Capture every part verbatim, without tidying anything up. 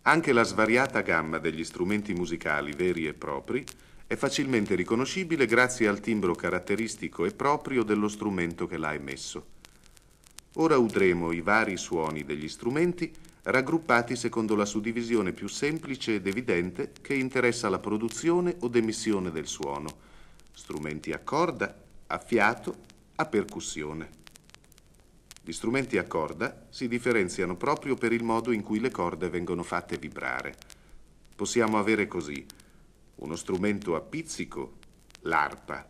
Anche la svariata gamma degli strumenti musicali veri e propri è facilmente riconoscibile grazie al timbro caratteristico e proprio dello strumento che l'ha emesso. Ora udremo i vari suoni degli strumenti raggruppati secondo la suddivisione più semplice ed evidente che interessa la produzione o emissione del suono: strumenti a corda, a fiato, a percussione. Gli strumenti a corda si differenziano proprio per il modo in cui le corde vengono fatte vibrare. Possiamo avere così uno strumento a pizzico, l'arpa.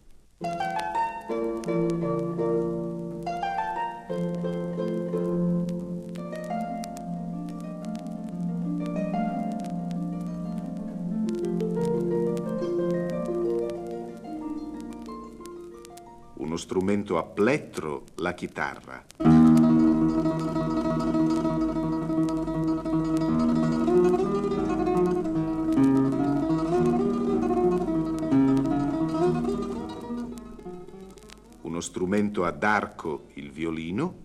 Uno strumento a plettro, la chitarra. Uno strumento ad arco, il violino.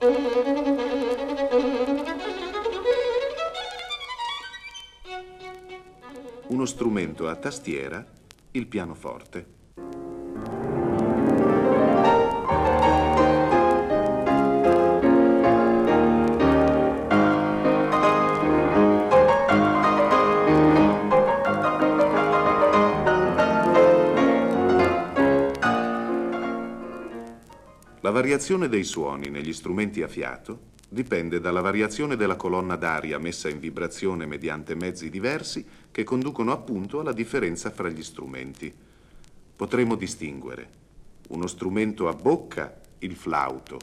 Uno strumento a tastiera, il pianoforte. La variazione dei suoni negli strumenti a fiato dipende dalla variazione della colonna d'aria messa in vibrazione mediante mezzi diversi che conducono appunto alla differenza fra gli strumenti. Potremo distinguere uno strumento a bocca, il flauto.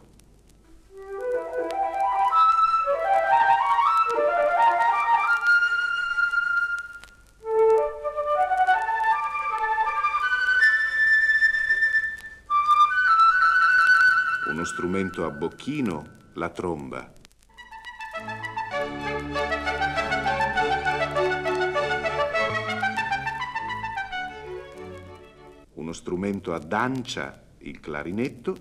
Uno strumento a bocchino, la tromba. Uno strumento a dancia, il clarinetto.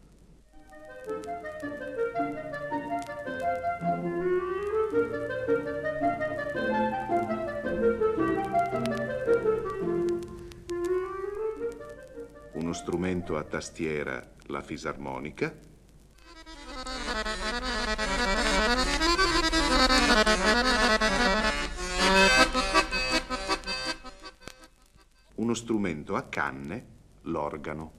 Uno strumento a tastiera, la fisarmonica. Uno strumento a canne, l'organo.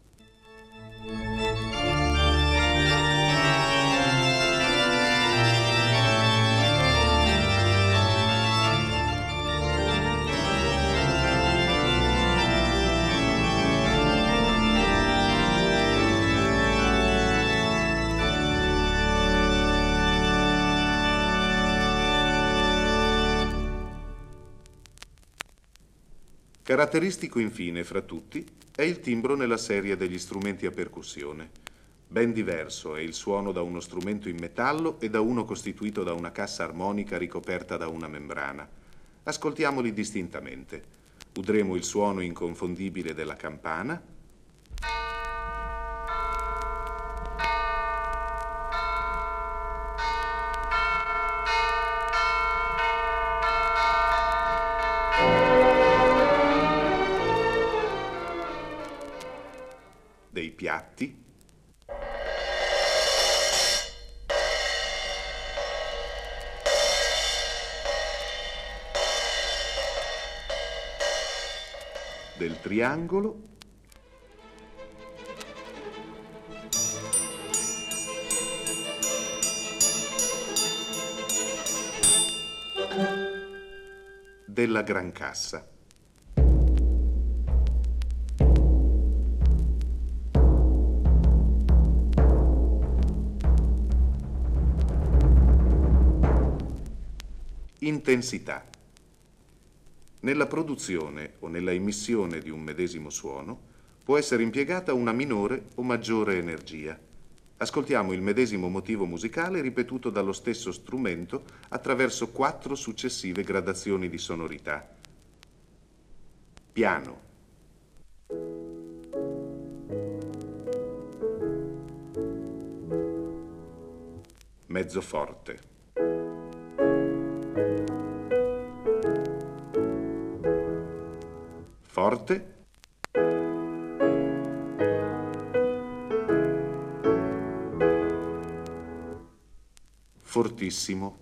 Caratteristico infine fra tutti è il timbro nella serie degli strumenti a percussione. Ben diverso è il suono da uno strumento in metallo e da uno costituito da una cassa armonica ricoperta da una membrana. Ascoltiamoli distintamente. Udremo il suono inconfondibile della campana, dei piatti, del triangolo, della grancassa. Intensità. Nella produzione o nella emissione di un medesimo suono può essere impiegata una minore o maggiore energia. Ascoltiamo il medesimo motivo musicale ripetuto dallo stesso strumento attraverso quattro successive gradazioni di sonorità. Piano. Mezzoforte. forte, fortissimo,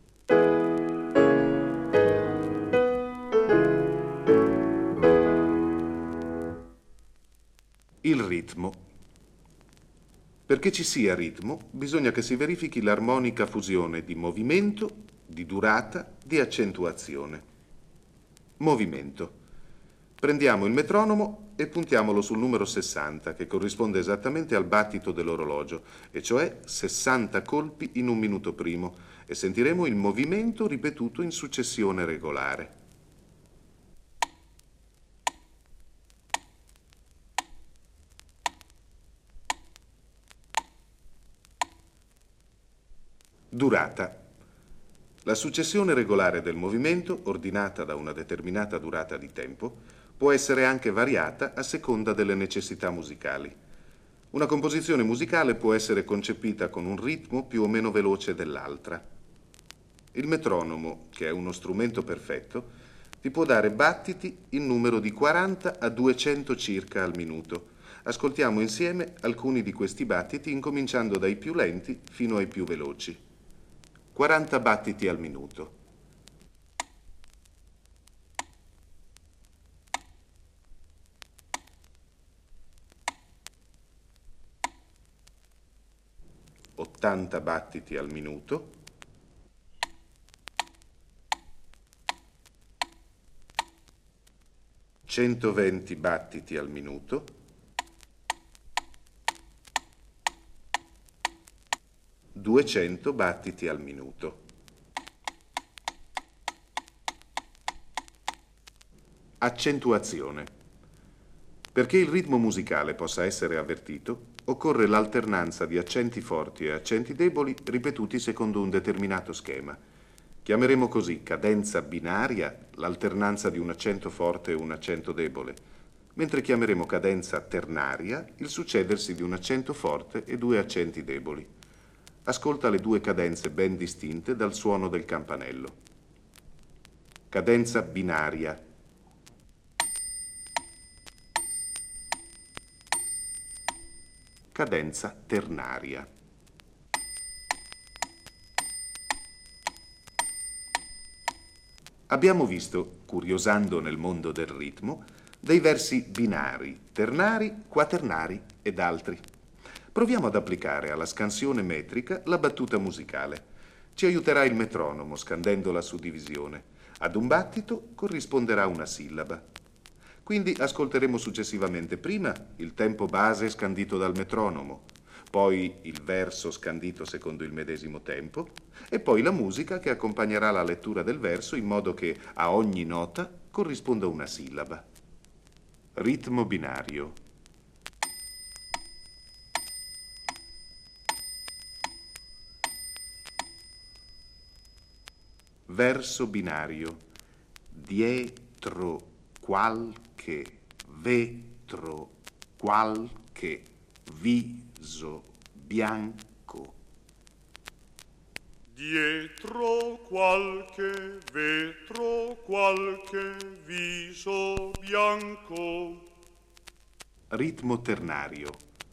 il ritmo. Perché ci sia ritmo, bisogna che si verifichi l'armonica fusione di movimento, di durata, di accentuazione. Movimento. Prendiamo il metronomo e puntiamolo sul numero sessanta, che corrisponde esattamente al battito dell'orologio, e cioè sessanta colpi in un minuto primo, e sentiremo il movimento ripetuto in successione regolare. Durata. La successione regolare del movimento, ordinata da una determinata durata di tempo, può essere anche variata a seconda delle necessità musicali. Una composizione musicale può essere concepita con un ritmo più o meno veloce dell'altra. Il metronomo, che è uno strumento perfetto, ti può dare battiti in numero di quaranta a duecento circa al minuto. Ascoltiamo insieme alcuni di questi battiti, incominciando dai più lenti fino ai più veloci. quaranta battiti al minuto. ottanta battiti al minuto. centoventi battiti al minuto. duecento battiti al minuto. Accentuazione. Perché il ritmo musicale possa essere avvertito, occorre l'alternanza di accenti forti e accenti deboli ripetuti secondo un determinato schema. Chiameremo così cadenza binaria l'alternanza di un accento forte e un accento debole, mentre chiameremo cadenza ternaria il succedersi di un accento forte e due accenti deboli. Ascolta le due cadenze ben distinte dal suono del campanello. Cadenza binaria. Cadenza ternaria. Abbiamo visto, curiosando nel mondo del ritmo, dei versi binari, ternari, quaternari ed altri. Proviamo ad applicare alla scansione metrica la battuta musicale. Ci aiuterà il metronomo scandendo la suddivisione. Ad un battito corrisponderà una sillaba. Quindi ascolteremo successivamente prima il tempo base scandito dal metronomo, poi il verso scandito secondo il medesimo tempo e poi la musica che accompagnerà la lettura del verso in modo che a ogni nota corrisponda una sillaba. Ritmo binario. Verso binario. Dietro qualche vetro, qualche viso bianco. Dietro qualche vetro, qualche viso bianco. Ritmo ternario.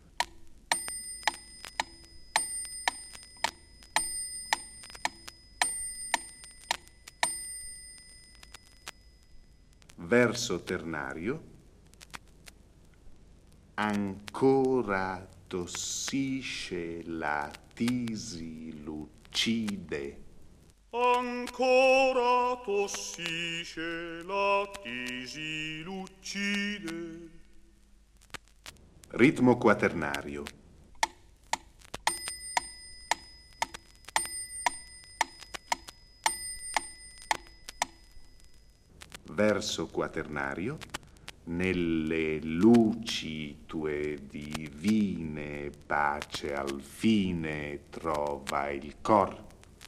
Verso ternario. Ancora tossisce la tisi lucide. Ancora tossisce la tisi lucide. Ritmo quaternario. Verso quaternario. Nelle luci tue divine pace al fine trova il cor.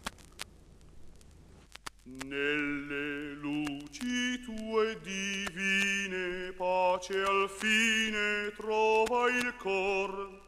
Nelle luci tue divine pace al fine trova il cor.